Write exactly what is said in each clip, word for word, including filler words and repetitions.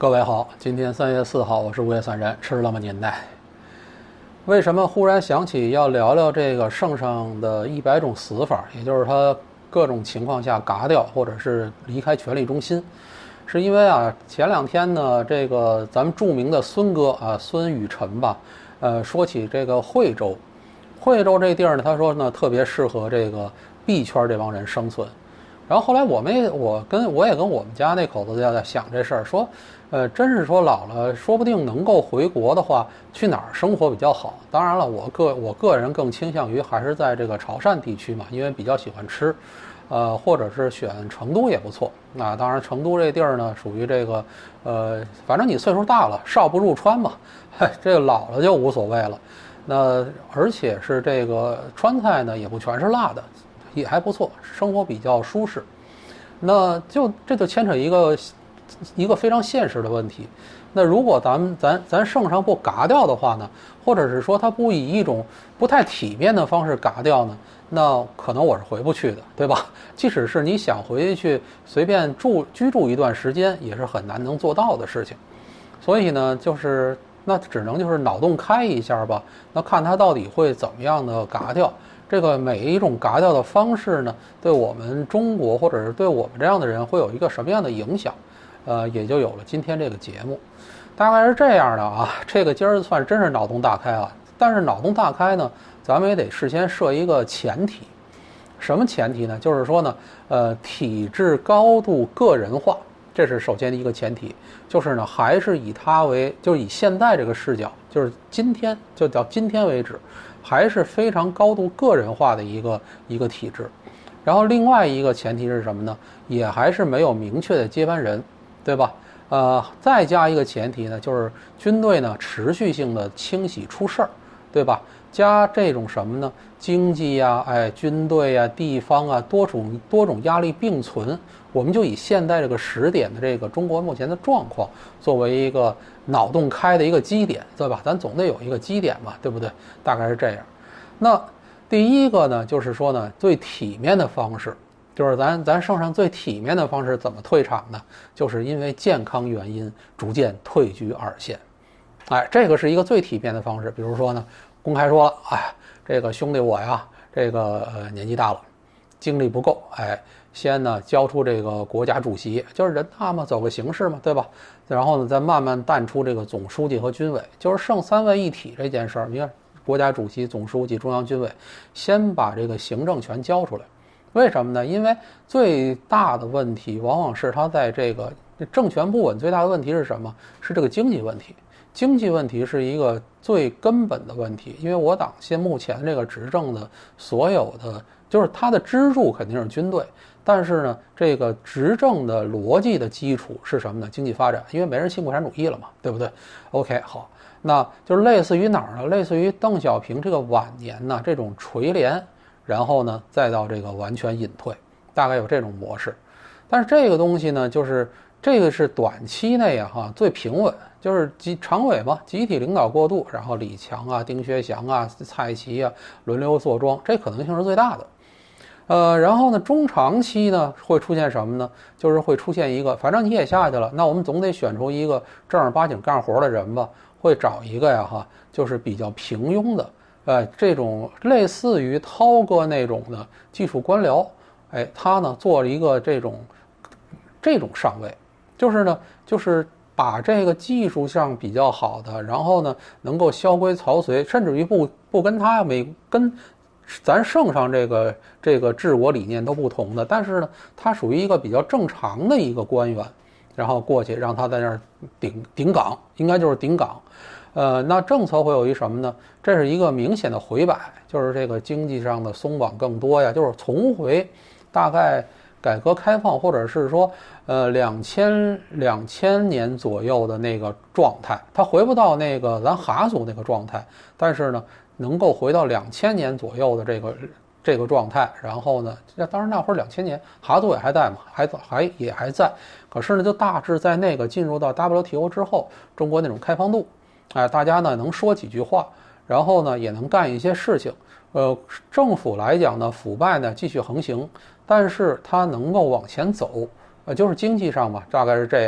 各位好，今天三月四号，我是五月散人，吃了吗您呢？为什么忽然想起要聊聊这个圣上的一百种死法，也就是他各种情况下嘎掉或者是离开权力中心？是因为啊，前两天呢，这个咱们著名的孙哥啊，孙雨辰吧，呃，说起这个惠州，惠州这地儿呢，他说呢特别适合这个币圈这帮人生存。然后后来我们也我跟我也跟我们家那口子在想这事儿，说，呃，真是说老了，说不定能够回国的话，去哪儿生活比较好？当然了，我个我个人更倾向于还是在这个潮汕地区嘛，因为比较喜欢吃，呃，或者是选成都也不错。那当然，成都这地儿呢，属于这个，呃，反正你岁数大了，少不入川嘛，嘿，这个老了就无所谓了。那而且是这个川菜呢，也不全是辣的。也还不错，生活比较舒适。那就这就牵扯一个一个非常现实的问题。那如果咱们咱咱圣上不嘎掉的话呢，或者是说他不以一种不太体面的方式嘎掉呢，那可能我是回不去的，对吧？即使是你想回去随便住居住一段时间，也是很难能做到的事情。所以呢，就是那只能就是脑洞开一下吧。那看他到底会怎么样的嘎掉。这个每一种嘎掉的方式呢，对我们中国或者是对我们这样的人会有一个什么样的影响？呃，也就有了今天这个节目。大概是这样的啊，这个今儿算真是脑洞大开啊。但是脑洞大开呢，咱们也得事先设一个前提。什么前提呢？就是说呢，呃，体制高度个人化，这是首先的一个前提。就是呢，还是以它为，就是以现在这个视角，就是今天，就到今天为止。还是非常高度个人化的一个一个体制，然后另外一个前提是什么呢？也还是没有明确的接班人，对吧？呃，再加一个前提呢，就是军队呢持续性的清洗出事儿，对吧？加这种什么呢？经济呀、啊，哎，军队呀、啊，地方啊，多种多种压力并存。我们就以现在这个时点的这个中国目前的状况作为一个脑洞开的一个基点，对吧？咱总得有一个基点嘛，对不对？大概是这样。那第一个呢，就是说呢，最体面的方式，就是咱咱圣上最体面的方式怎么退场呢？就是因为健康原因逐渐退居二线。哎，这个是一个最体面的方式。比如说呢，公开说了，哎，这个兄弟我呀，这个呃年纪大了，精力不够，哎。先呢交出这个国家主席，就是人大嘛，走个形式嘛，对吧？然后呢再慢慢淡出这个总书记和军委，就是剩三位一体这件事儿。你看，国家主席、总书记、中央军委，先把这个行政权交出来。为什么呢？因为最大的问题往往是他在这个政权不稳，最大的问题是什么？是这个经济问题。经济问题是一个最根本的问题，因为我党现目前这个执政的所有的，就是它的支柱肯定是军队。但是呢，这个执政的逻辑的基础是什么呢？经济发展，因为没人信共产主义了嘛，对不对 ？OK， 好，那就是类似于哪儿呢？类似于邓小平这个晚年呢，这种垂帘，然后呢，再到这个完全隐退，大概有这种模式。但是这个东西呢，就是这个是短期内啊哈最平稳，就是集常委嘛，集体领导过渡，然后李强啊、丁薛祥啊、蔡奇啊轮流坐庄，这可能性是最大的。呃，然后呢，中长期呢会出现什么呢？就是会出现一个，反正你也下去了，那我们总得选出一个正儿八经干活的人吧。会找一个呀，哈，就是比较平庸的，呃，这种类似于涛哥那种的技术官僚，哎，他呢做了一个这种这种上位，就是呢，就是把这个技术上比较好的，然后呢能够萧规曹随，甚至于不不跟他没跟。咱圣上这个这个治国理念都不同的，但是呢，他属于一个比较正常的一个官员，然后过去让他在那儿顶顶岗，应该就是顶岗。呃，那政策会有一什么呢？这是一个明显的回摆，就是这个经济上的松绑更多呀，就是重回大概改革开放或者是说呃两千两千年左右的那个状态，他回不到那个咱哈族那个状态，但是呢。能够回到两千年左右的这个这个状态，然后呢，那当然那会儿两千年哈族也还在嘛，还还也还在，可是呢，就大致在那个进入到 W T O 之后，中国那种开放度，哎，大家呢能说几句话，然后呢也能干一些事情，呃，政府来讲呢，腐败呢继续横行，但是它能够往前走，呃，就是经济上嘛，大概是这样。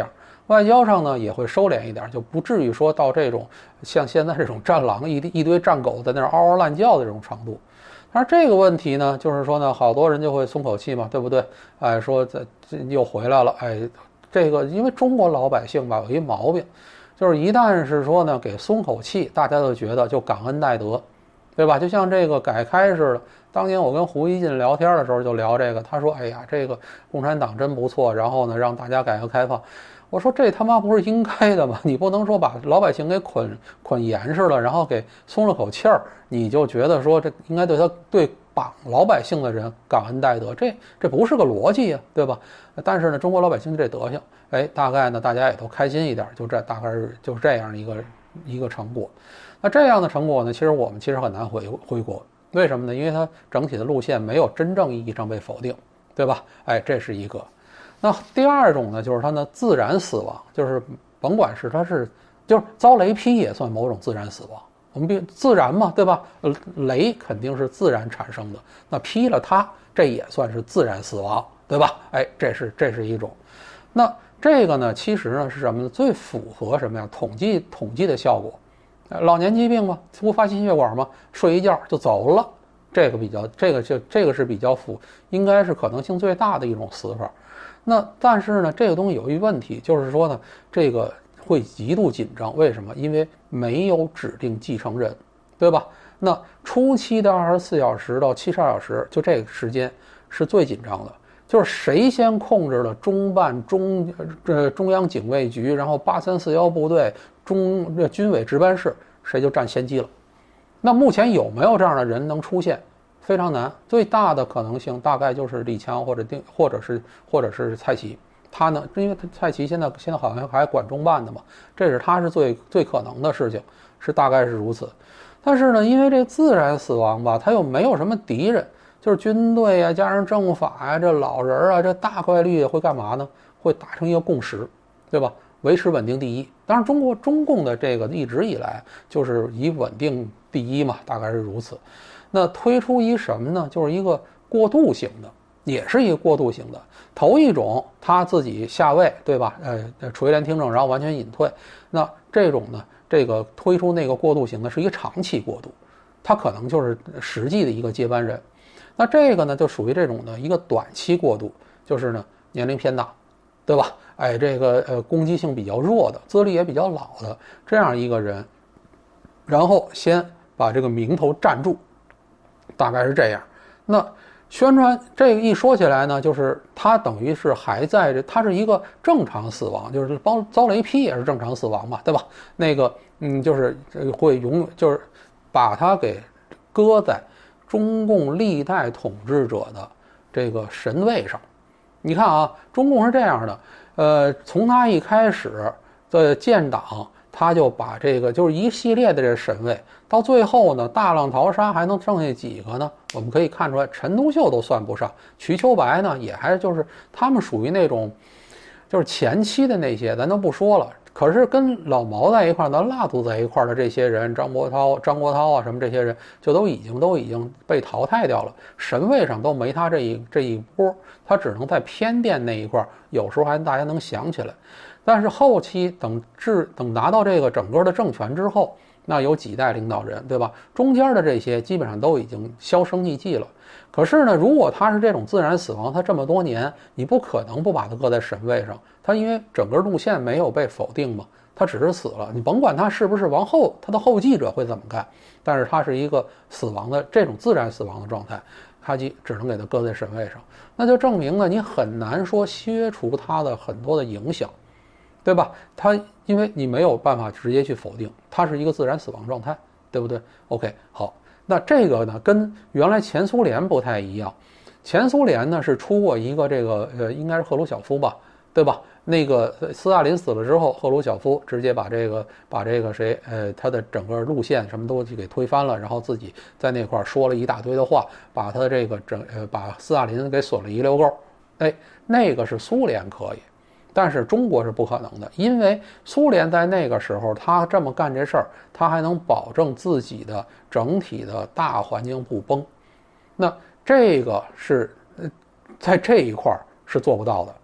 外交上呢也会收敛一点，就不至于说到这种像现在这种战狼一一堆战狗在那嗷嗷乱叫的这种程度。但是这个问题呢，就是说呢，好多人就会松口气嘛，对不对？哎，说这这又回来了，哎，这个因为中国老百姓吧有一毛病，就是一旦是说呢给松口气，大家都觉得就感恩戴德，对吧？就像这个改开似的。当年我跟胡锡进聊天的时候就聊这个，他说：“哎呀，这个共产党真不错，然后呢让大家改革开放。”我说：“这他妈不是应该的吗？你不能说把老百姓给捆捆严实了，然后给松了口气儿，你就觉得说这应该对他对绑老百姓的人感恩戴德，这这不是个逻辑呀，对吧？但是呢，中国老百姓这德行，哎，大概呢大家也都开心一点，就这大概是就是这样一个一个成果。那这样的成果呢，其实我们其实很难回回国。”为什么呢？因为它整体的路线没有真正意义上被否定，对吧？哎，这是一个。那第二种呢，就是它的自然死亡，就是甭管是它是就是遭雷劈也算某种自然死亡。我们比自然嘛，对吧？呃，雷肯定是自然产生的，那劈了它，这也算是自然死亡，对吧？哎，这是这是一种。那这个呢，其实呢是什么呢？最符合什么呀？统计统计的效果。老年疾病嘛，突发心血管嘛，睡一觉就走了，这个比较，这个就这个是比较符，应该是可能性最大的一种死法。那但是呢，这个东西有一问题，就是说呢，这个会极度紧张。为什么？因为没有指定继承人，对吧？那初期的二十四小时到七十二小时，就这个时间是最紧张的。就是谁先控制了中办、中呃中央警卫局，然后八三四幺部队、中这军委值班室，谁就占先机了。那目前有没有这样的人能出现？非常难。最大的可能性大概就是李强或者丁，或者是或者是蔡奇。他呢，因为他蔡奇现在现在好像还管中办的嘛，这是他是最最可能的事情，是大概是如此。但是呢，因为这自然死亡吧，他又没有什么敌人。就是军队啊，加上政法呀、啊，这老人啊，这大概率会干嘛呢？会达成一个共识，对吧？维持稳定第一。当然，中国中共的这个一直以来就是以稳定第一嘛，大概是如此。那推出一什么呢？就是一个过渡型的，也是一个过渡型的。头一种他自己下位，对吧？呃，垂帘听政，然后完全隐退。那这种呢，这个推出那个过渡型的是一个长期过渡，他可能就是实际的一个接班人。那这个呢，就属于这种的一个短期过渡，就是呢年龄偏大，对吧？哎，这个呃攻击性比较弱的，资历也比较老的这样一个人，然后先把这个名头站住，大概是这样。那宣传这个一说起来呢，就是他等于是还在这，他是一个正常死亡，就是遭遭雷劈也是正常死亡嘛，对吧？那个嗯，就是会永远就是把他给搁在中共历代统治者的这个神位上。你看啊，中共是这样的，呃，从他一开始的建党，他就把这个就是一系列的这神位，到最后呢，大浪淘沙还能剩下几个呢？我们可以看出来，陈独秀都算不上，瞿秋白呢，也还就是他们属于那种，就是前期的那些，咱都不说了。可是跟老毛在一块儿，咱蜡族在一块儿的这些人，张伯韬、张国焘啊，什么这些人，就都已经都已经被淘汰掉了，神位上都没他这一这一波，他只能在偏殿那一块儿，有时候还大家能想起来。但是后期等治等拿到这个整个的政权之后，那有几代领导人，对吧？中间的这些基本上都已经销声匿迹了。可是呢，如果他是这种自然死亡，他这么多年，你不可能不把他搁在神位上。他因为整个路线没有被否定嘛，他只是死了。你甭管他是不是往后，他的后继者会怎么干，但是他是一个死亡的这种自然死亡的状态，他就只能给他搁在神位上。那就证明了你很难说削除他的很多的影响，对吧？他因为你没有办法直接去否定，他是一个自然死亡状态，对不对 ？OK， 好。那这个呢，跟原来前苏联不太一样。前苏联呢是出过一个这个呃，应该是赫鲁晓夫吧，对吧？那个斯大林死了之后，赫鲁晓夫直接把这个把这个谁呃他的整个路线什么都给推翻了，然后自己在那块说了一大堆的话，把他这个整呃把斯大林给损了一溜够。哎，那个是苏联可以。但是中国是不可能的，因为苏联在那个时候，他这么干这事儿，他还能保证自己的整体的大环境不崩。那这个是，在这一块儿是做不到的。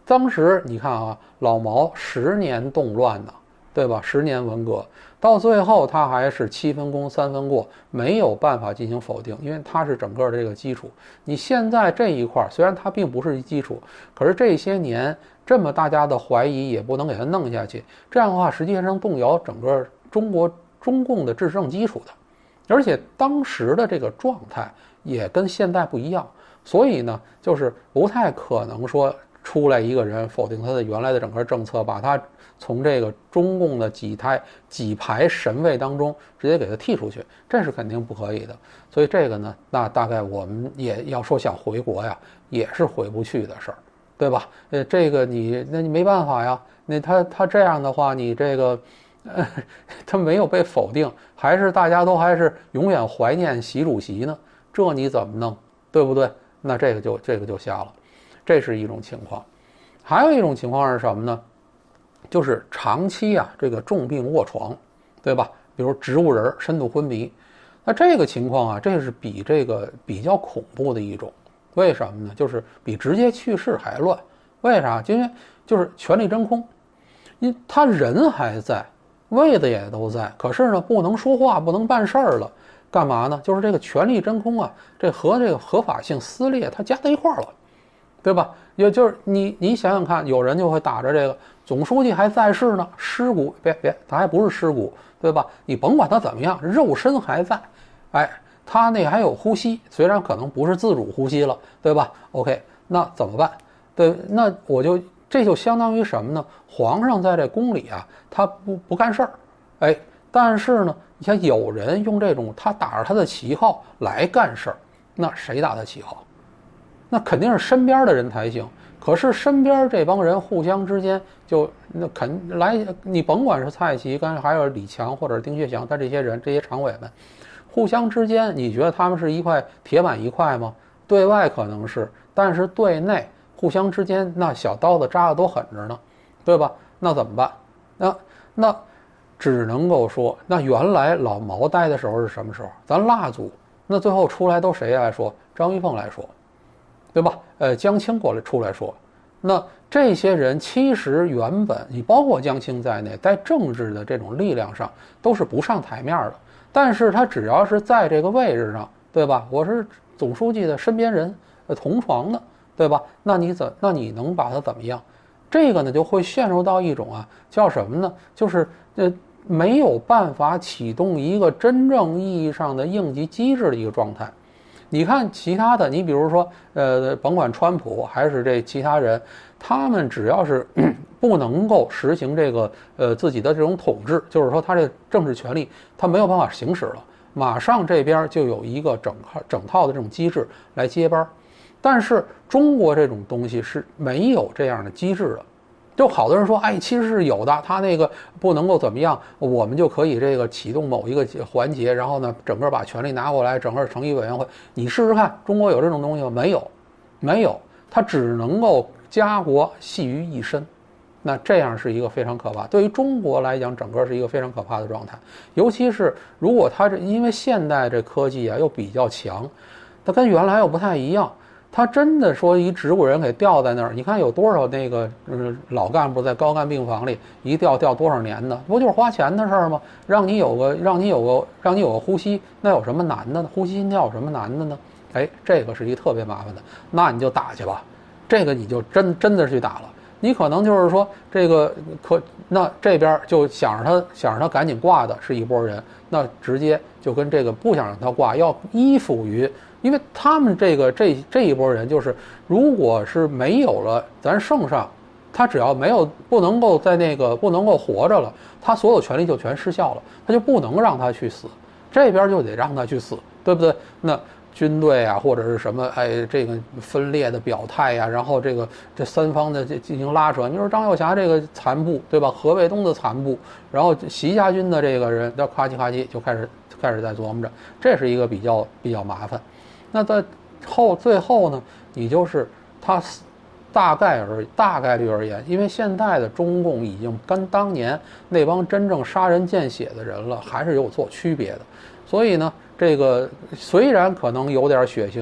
当时你看啊，老毛十年动乱呢，对吧？十年文革，到最后他还是七分功三分过，没有办法进行否定，因为它是整个的这个基础。你现在这一块虽然它并不是基础，可是这些年这么大家的怀疑也不能给它弄下去，这样的话实际上动摇整个中国中共的执政基础的。而且当时的这个状态也跟现在不一样，所以呢，就是不太可能说出来一个人否定他的原来的整个政策，把他从这个中共的几台几排神位当中直接给他剔出去，这是肯定不可以的。所以这个呢，那大概我们也要说想回国呀，也是回不去的事儿，对吧？呃，这个你那你没办法呀，那他他这样的话，你这个。呃，他没有被否定，还是大家都还是永远怀念习主席呢？这你怎么弄，对不对？那这个就这个就瞎了，这是一种情况。还有一种情况是什么呢？就是长期啊，这个重病卧床，对吧？比如植物人、深度昏迷，那这个情况啊，这是比这个比较恐怖的一种。为什么呢？就是比直接去世还乱。为啥？因为就是权力真空，因他人还在。位子也都在，可是呢，不能说话，不能办事儿了，干嘛呢？就是这个权力真空啊，这和这个合法性撕裂，它加在一块儿了，对吧？也就是你你想想看，有人就会打着这个总书记还在世呢，尸骨别别，他还不是尸骨，对吧？你甭管他怎么样，肉身还在，哎，他那还有呼吸，虽然可能不是自主呼吸了，对吧 ？OK， 那怎么办？对，那我就。这就相当于什么呢？皇上在这宫里啊，他不不干事儿，哎，但是呢，你看有人用这种他打着他的旗号来干事儿，那谁打他旗号？那肯定是身边的人才行。可是身边这帮人互相之间就那肯来，你甭管是蔡奇跟还有李强或者丁薛祥，他这些人这些常委们，互相之间，你觉得他们是一块铁板一块吗？对外可能是，但是对内。互相之间那小刀子扎的都狠着呢，对吧？那怎么办？那那只能够说，那原来老毛待的时候是什么时候？咱蜡祖，那最后出来都谁来说？张玉凤来说，对吧？呃，江青过来出来说，那这些人其实原本你包括江青在内，在政治的这种力量上都是不上台面的，但是他只要是在这个位置上，对吧？我是总书记的身边人，呃，同床的。对吧？那你怎那你能把它怎么样？这个呢就会陷入到一种啊叫什么呢？就是呃没有办法启动一个真正意义上的应急机制的一个状态。你看其他的，你比如说呃甭管川普还是这其他人，他们只要是不能够实行这个呃自己的这种统治，就是说他这政治权力他没有办法行使了，马上这边就有一个整整套的这种机制来接班。但是中国这种东西是没有这样的机制的，就好多人说，哎，其实是有的，他那个不能够怎么样，我们就可以这个启动某一个环节，然后呢，整个把权力拿过来，整个成立委员会。你试试看，中国有这种东西吗？没有，没有，它只能够家国系于一身。那这样是一个非常可怕，对于中国来讲，整个是一个非常可怕的状态。尤其是如果它这因为现代这科技啊又比较强，它跟原来又不太一样。他真的说一植物人给吊在那儿，你看有多少那个呃老干部在高干病房里一吊吊多少年呢？不就是花钱的事儿吗？让你有个让你有个让你有个呼吸，那有什么难的呢？呼吸心跳有什么难的呢？哎，这个是一特别麻烦的，那你就打去吧，这个你就真真的去打了。你可能就是说这个可那这边就想着他想着他赶紧挂的是一拨人，那直接就跟这个不想让他挂要依附于。因为他们这个这这一波人，就是如果是没有了咱圣上，他只要没有不能够在那个不能够活着了，他所有权利就全失效了，他就不能让他去死，这边就得让他去死，对不对？那军队啊或者是什么，哎，这个分裂的表态呀、啊，然后这个这三方的这进行拉扯，你说张幼霞这个残部，对吧？何卫东的残部，然后习家军的这个人，叫咔叽咔叽就开始开始在琢磨着，这是一个比较比较麻烦。那在后最后呢，你就是他大概而大概率而言，因为现在的中共已经跟当年那帮真正杀人见血的人了，还是有所区别的。所以呢，这个虽然可能有点血腥，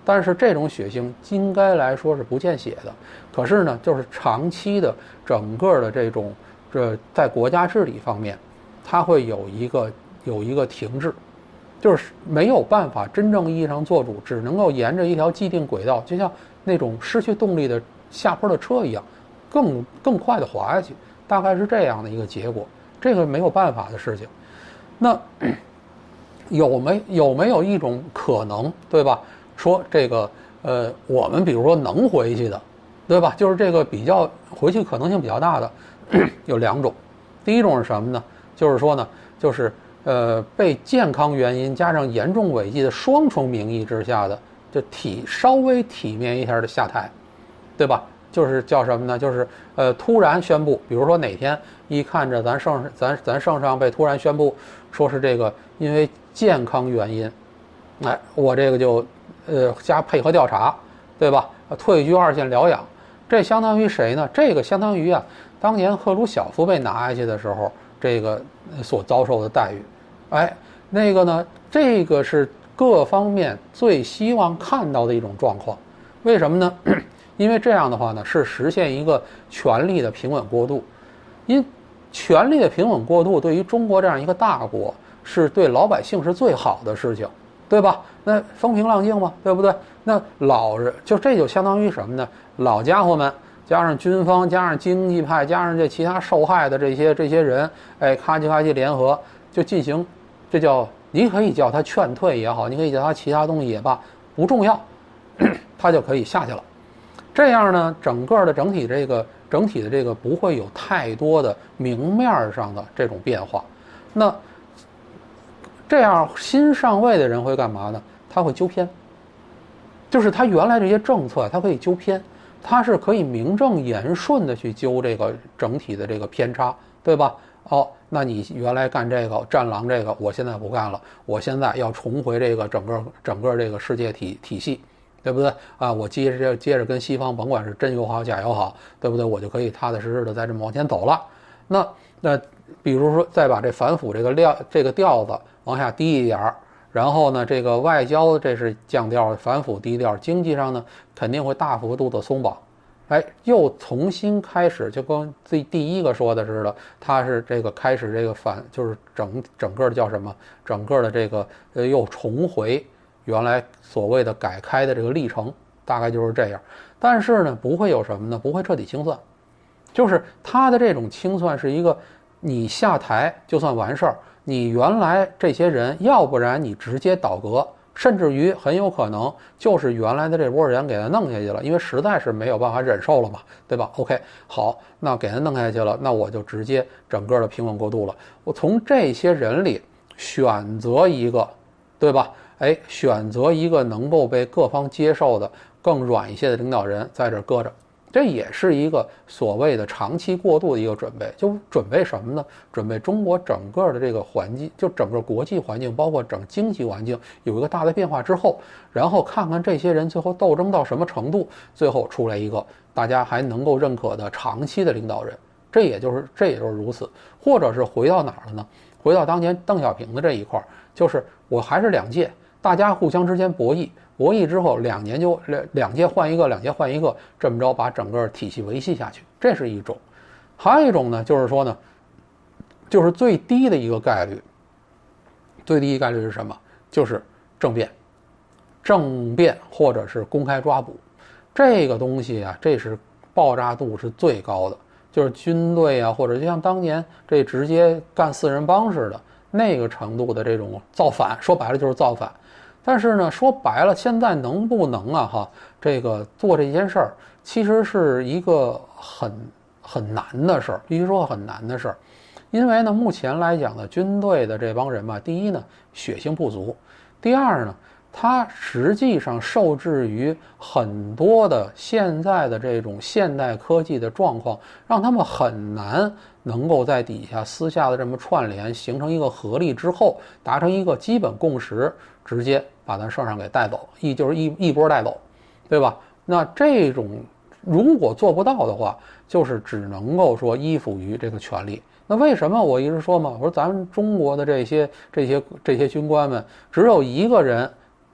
但是这种血腥应该来说是不见血的。可是呢，就是长期的整个的这种这在国家治理方面，它会有一个有一个停滞，就是没有办法真正意义上做主，只能够沿着一条既定轨道，就像那种失去动力的下坡的车一样，更更快的滑下去，大概是这样的一个结果。这个没有办法的事情。那有没有没有一种可能，对吧？说这个呃，我们比如说能回去的，对吧？就是这个比较回去可能性比较大的有两种。第一种是什么呢？就是说呢，就是呃被健康原因加上严重违纪的双重名义之下的，就体稍微体面一下的下台，对吧？就是叫什么呢？就是呃突然宣布，比如说哪天一看着咱圣咱咱圣上被突然宣布说是这个因为健康原因，哎，我这个就呃加配合调查，对吧？退居二线疗养，这相当于谁呢？这个相当于啊，当年赫鲁晓夫被拿下去的时候，这个所遭受的待遇，哎，那个呢，这个是各方面最希望看到的一种状况。为什么呢？因为这样的话呢，是实现一个权力的平稳过渡。因权力的平稳过渡对于中国这样一个大国，是对老百姓是最好的事情，对吧？那风平浪静嘛，对不对？那老人就这就相当于什么呢？老家伙们加上军方，加上经济派，加上这其他受害的这些这些人，哎，咔叽咔叽联合就进行，这叫你可以叫他劝退也好，你可以叫他其他东西也罢，不重要，他就可以下去了。这样呢，整个的整体这个整体的这个不会有太多的明面上的这种变化。那这样新上位的人会干嘛呢？他会纠偏，就是他原来这些政策他可以纠偏，他是可以名正言顺的去纠这个整体的这个偏差，对吧？哦，那你原来干这个战狼这个，我现在不干了，我现在要重回这个整个整个这个世界体体系。对不对啊？我接着接着跟西方，甭管是真友好假友好，对不对？我就可以踏踏实实的再这么往前走了。那那比如说再把这反腐这个料这个调子往下低一点儿，然后呢，这个外交这是降调，反腐低调，经济上呢肯定会大幅度的松绑。哎，又重新开始，就跟最第一个说的似的，他是这个开始这个反，就是整整个的叫什么？整个的这个呃又重回原来所谓的改开的这个历程，大概就是这样。但是呢，不会有什么呢？不会彻底清算，就是他的这种清算是一个，你下台就算完事儿，你原来这些人，要不然你直接倒戈，甚至于很有可能就是原来的这波人给他弄下去了，因为实在是没有办法忍受了嘛，对吧 ？OK， 好，那给他弄下去了，那我就直接整个的平稳过渡了。我从这些人里选择一个，对吧？哎，选择一个能够被各方接受的更软一些的领导人在这搁着，这也是一个所谓的长期过渡的一个准备。就准备什么呢？准备中国整个的这个环境，就整个国际环境，包括整经济环境有一个大的变化之后，然后看看这些人最后斗争到什么程度，最后出来一个大家还能够认可的长期的领导人。这也就是这也就是如此，或者是回到哪儿了呢？回到当年邓小平的这一块，就是我还是两届。大家互相之间博弈，博弈之后两年就两两届换一个，两届换一个，这么着把整个体系维系下去，这是一种。还有一种呢，就是说呢，就是最低的一个概率，最低概率是什么？就是政变，政变或者是公开抓捕，这个东西啊，这是爆炸度是最高的，就是军队啊，或者就像当年这直接干四人帮似的那个程度的这种造反，说白了就是造反。但是呢，说白了，现在能不能啊？哈，这个做这件事儿，其实是一个很很难的事儿，必须说很难的事儿。因为呢，目前来讲呢，军队的这帮人吧，第一呢，血性不足；第二呢，他实际上受制于很多的现在的这种现代科技的状况，让他们很难能够在底下私下的这么串联，形成一个合力之后，达成一个基本共识，直接把咱圣上给带走，一就是一一波带走，对吧？那这种如果做不到的话，就是只能够说依附于这个权力。那为什么我一直说嘛？我说咱们中国的这些这些这些军官们，只有一个人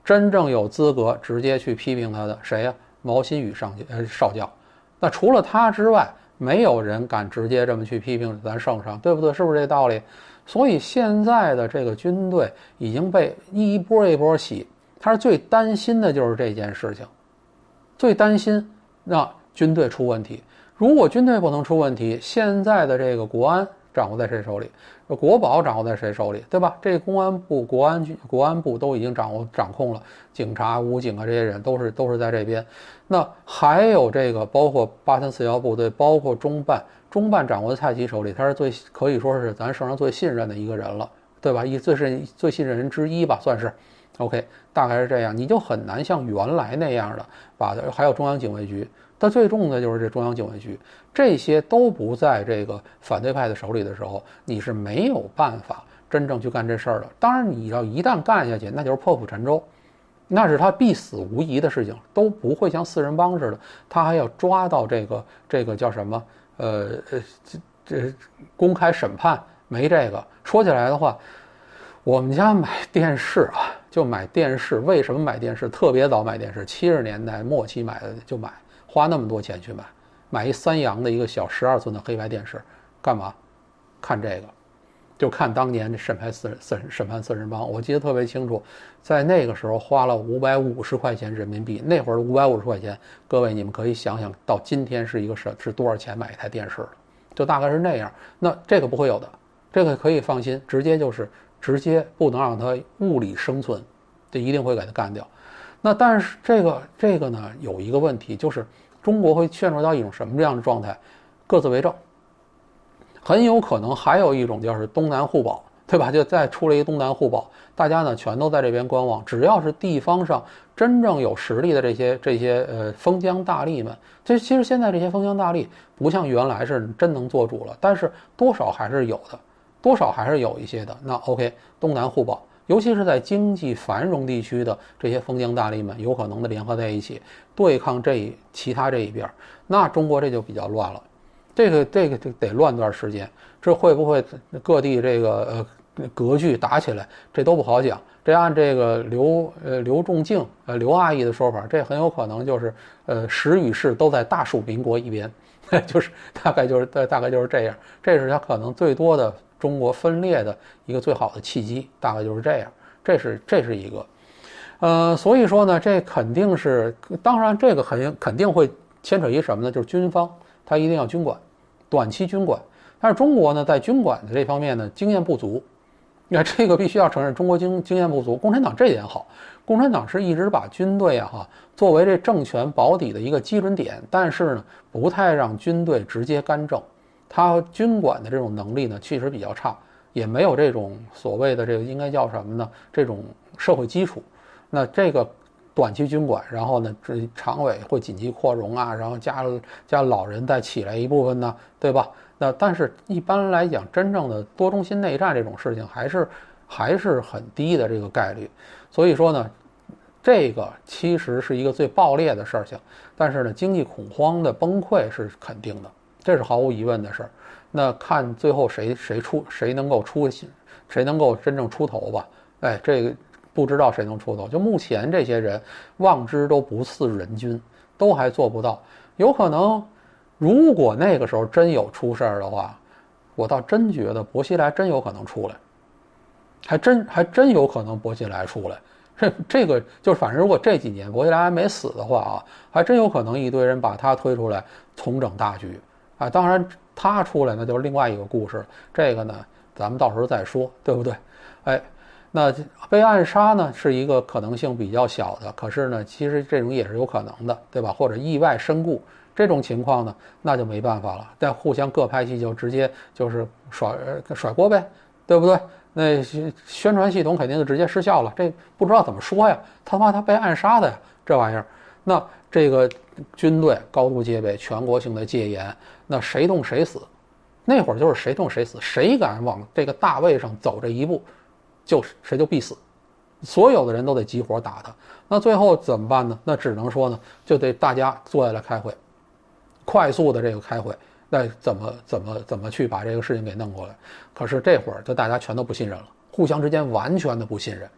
真正有资格直接去批评他的谁呀？毛新宇上呃少将。那除了他之外，没有人敢直接这么去批评咱圣上，对不对？是不是这道理？所以现在的这个军队已经被一波一波洗，他是最担心的就是这件事情，最担心让军队出问题。如果军队不能出问题，现在的这个国安掌握在谁手里？国保掌握在谁手里？对吧？这公安部、国安局、国安部都已经掌握掌控了，警察、武警啊这些人都是都是在这边。那还有这个包括八三四幺部队，包括中办，中办掌握在蔡奇手里，他是最可以说是咱圣上最信任的一个人了，对吧？一最是最信任人之一吧，算是。OK， 大概是这样，你就很难像原来那样的把还有中央警卫局。但最重的就是这中央警卫局，这些都不在这个反对派的手里的时候，你是没有办法真正去干这事儿的。当然，你要一旦干下去，那就是破釜沉舟，那是他必死无疑的事情，都不会像四人帮似的，他还要抓到这个这个叫什么？呃呃，这这公开审判没这个。说起来的话，我们家买电视啊，就买电视。为什么买电视？特别早买电视，七十年代末期买的就买。花那么多钱去买，买一三洋的一个小十二寸的黑白电视，干嘛？看这个，就看当年这审判四人四审判四人帮。我记得特别清楚，在那个时候花了五百五十块钱人民币，那会儿五百五十块钱，各位你们可以想想到今天是一个是是多少钱买一台电视了，就大概是那样。那这个不会有的，这个可以放心，直接就是直接不能让它物理生存，这一定会给它干掉。那但是这个这个呢有一个问题，就是中国会陷入到一种什么样的状态？各自为政，很有可能还有一种就是东南互保，对吧？就再出了一个东南互保，大家呢全都在这边观望。只要是地方上真正有实力的这些这些呃封疆大吏们，这其实现在这些封疆大吏不像原来是真能做主了，但是多少还是有的，多少还是有一些的。那 OK， 东南互保。尤其是在经济繁荣地区的这些封疆大吏们，有可能的联合在一起对抗这其他这一边，那中国这就比较乱了。这个这个得乱段时间，这会不会各地这个呃割据打起来，这都不好讲。这按这个刘呃刘仲敬呃刘阿姨的说法，这很有可能就是呃时与势都在大蜀民国一边，就是大概就是大概就是这样。这是他可能最多的。中国分裂的一个最好的契机，大概就是这样，这是这是一个，呃，所以说呢，这肯定是，当然这个很肯定会牵扯一什么呢？就是军方，他一定要军管，短期军管。但是中国呢，在军管的这方面呢，经验不足。那这个必须要承认，中国经经验不足。共产党这点好，共产党是一直把军队啊哈作为这政权保底的一个基准点，但是呢，不太让军队直接干政。他军管的这种能力呢，其实比较差，也没有这种所谓的这个应该叫什么呢？这种社会基础。那这个短期军管，然后呢，这常委会紧急扩容啊，然后加加老人再起来一部分呢，对吧？那但是一般来讲，真正的多中心内战这种事情还是还是很低的这个概率。所以说呢，这个其实是一个最爆裂的事情，但是呢，经济恐慌的崩溃是肯定的。这是毫无疑问的事儿，那看最后谁谁出谁能够出谁能够真正出头吧？哎，这个不知道谁能出头。就目前这些人，望之都不似人君，都还做不到。有可能，如果那个时候真有出事儿的话，我倒真觉得薄熙来真有可能出来，还真还真有可能薄熙来出来。这这个就是反正如果这几年薄熙来还没死的话啊，还真有可能一堆人把他推出来重整大局。啊，当然他出来那就是另外一个故事，这个呢咱们到时候再说，对不对？哎，那被暗杀呢是一个可能性比较小的，可是呢其实这种也是有可能的，对吧？或者意外身故这种情况呢，那就没办法了，但互相各派系就直接就是甩甩锅呗，对不对？那宣传系统肯定就直接失效了，这不知道怎么说呀，他妈他被暗杀的呀，这玩意儿，那这个军队高度戒备，全国性的戒严。那谁动谁死，那会儿就是谁动谁死，谁敢往这个大位上走这一步，就谁就必死，所有的人都得集火打他。那最后怎么办呢？那只能说呢，就得大家坐下来开会，快速的这个开会，那怎么怎么怎么去把这个事情给弄过来？可是这会儿就大家全都不信任了，互相之间完全的不信任。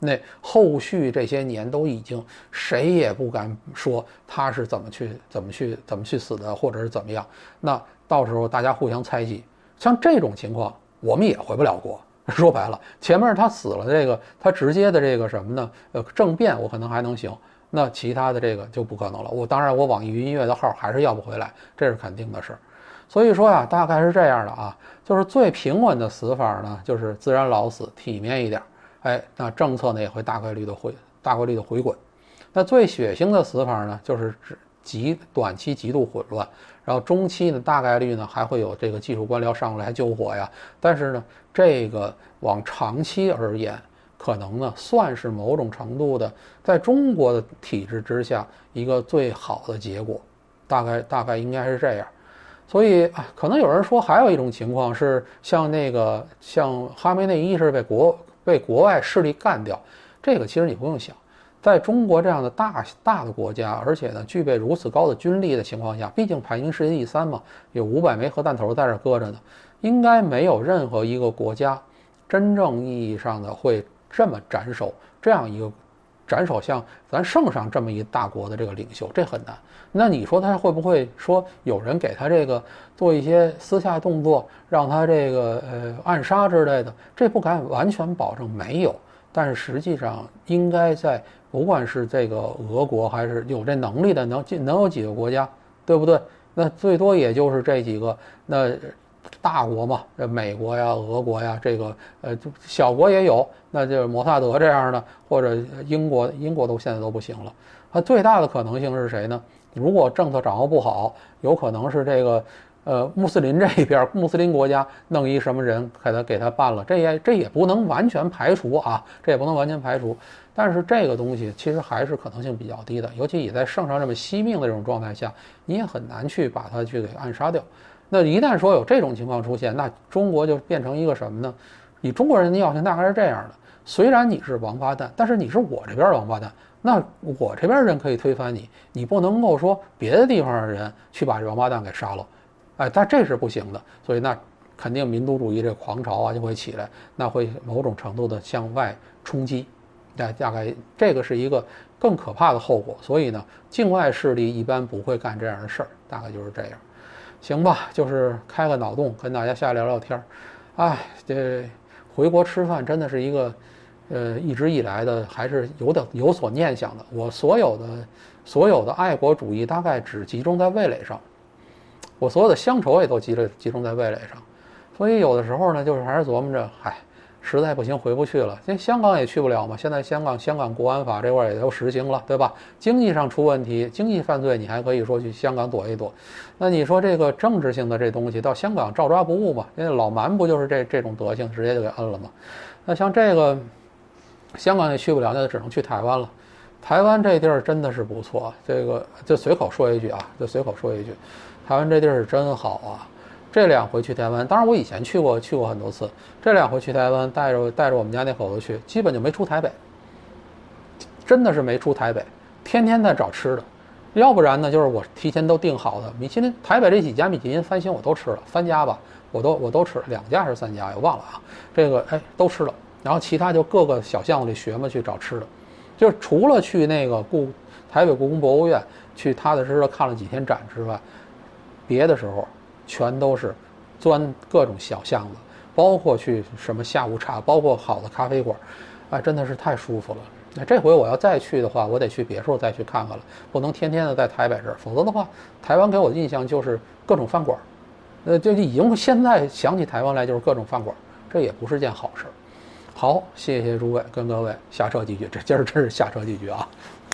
那后续这些年都已经谁也不敢说他是怎么去怎么去怎么去死的，或者是怎么样。那到时候大家互相猜忌，像这种情况，我们也回不了国。说白了，前面他死了，这个他直接的这个什么呢？呃，政变我可能还能行，那其他的这个就不可能了。我当然，我网易云音乐的号还是要不回来，这是肯定的事。所以说呀，大概是这样的啊，就是最平稳的死法呢，就是自然老死，体面一点。哎，那政策呢也会大概率的回大概率的回滚。那最血腥的死法呢，就是极短期极度混乱，然后中期呢大概率呢还会有这个技术官僚上来救火呀。但是呢，这个往长期而言，可能呢算是某种程度的在中国的体制之下一个最好的结果，大概大概应该是这样。所以啊，可能有人说还有一种情况是像那个像哈梅内伊是被国被国外势力干掉，这个其实你不用想，在中国这样的大大的国家，而且呢具备如此高的军力的情况下，毕竟排名世界第三嘛，有五百枚核弹头在这搁着呢，应该没有任何一个国家真正意义上的会这么斩首这样一个斩首像咱圣上这么一大国的这个领袖，这很难。那你说他会不会说有人给他这个做一些私下动作，让他这个呃暗杀之类的？这不敢完全保证没有，但是实际上应该在不管是这个俄国还是有这能力的，能能有几个国家，对不对？那最多也就是这几个，那大国嘛，美国呀、俄国呀，这个呃小国也有，那就是摩萨德这样的，或者英国，英国都现在都不行了。它最大的可能性是谁呢？如果政策掌握不好，有可能是这个呃穆斯林这一边，穆斯林国家弄一什么人给他给他办了，这也这也不能完全排除啊，这也不能完全排除。但是这个东西其实还是可能性比较低的，尤其也在圣上这么惜命的这种状态下，你也很难去把它去给暗杀掉。那一旦说有这种情况出现，那中国就变成一个什么呢？以中国人的要求大概是这样的：虽然你是王八蛋，但是你是我这边的王八蛋，那我这边人可以推翻你，你不能够说别的地方的人去把这王八蛋给杀了，哎，但这是不行的。所以那肯定民族主义这个狂潮啊就会起来，那会某种程度的向外冲击，大大概这个是一个更可怕的后果。所以呢，境外势力一般不会干这样的事儿，大概就是这样。行吧，就是开个脑洞，跟大家瞎聊聊天儿。哎，这回国吃饭真的是一个，呃，一直以来的还是有的有所念想的。我所有的所有的爱国主义大概只集中在味蕾上，我所有的乡愁也都集了集中在味蕾上。所以有的时候呢，就是还是琢磨着，嗨，实在不行回不去了，这香港也去不了嘛。现在香港香港国安法这块也都实行了，对吧？经济上出问题，经济犯罪你还可以说去香港躲一躲。那你说这个政治性的这东西到香港照抓不误嘛？因为老蛮不就是这这种德行，直接就给摁了嘛？那像这个香港也去不了，那就只能去台湾了。台湾这地儿真的是不错，这个就随口说一句啊，就随口说一句，台湾这地儿是真好啊。这两回去台湾，当然我以前去过，去过很多次。这两回去台湾，带着带着我们家那口子去，基本就没出台北，真的是没出台北，天天在找吃的。要不然呢，就是我提前都订好的米其林，台北这几家米其林三星我都吃了，三家吧，我都我都吃了，两家还是三家，我忘了啊。这个哎都吃了，然后其他就各个小巷子里学嘛去找吃的，就是除了去那个故台北故宫博物院去踏踏实实的看了几天展之外，别的时候全都是钻各种小巷子，包括去什么下午茶，包括好的咖啡馆，啊，真的是太舒服了。那这回我要再去的话，我得去别处再去看看了，不能天天的在台北这儿，否则的话，台湾给我的印象就是各种饭馆，呃，就已经现在想起台湾来就是各种饭馆，这也不是件好事。好，谢谢诸位，跟各位瞎扯几句，这今儿真是瞎扯几句啊。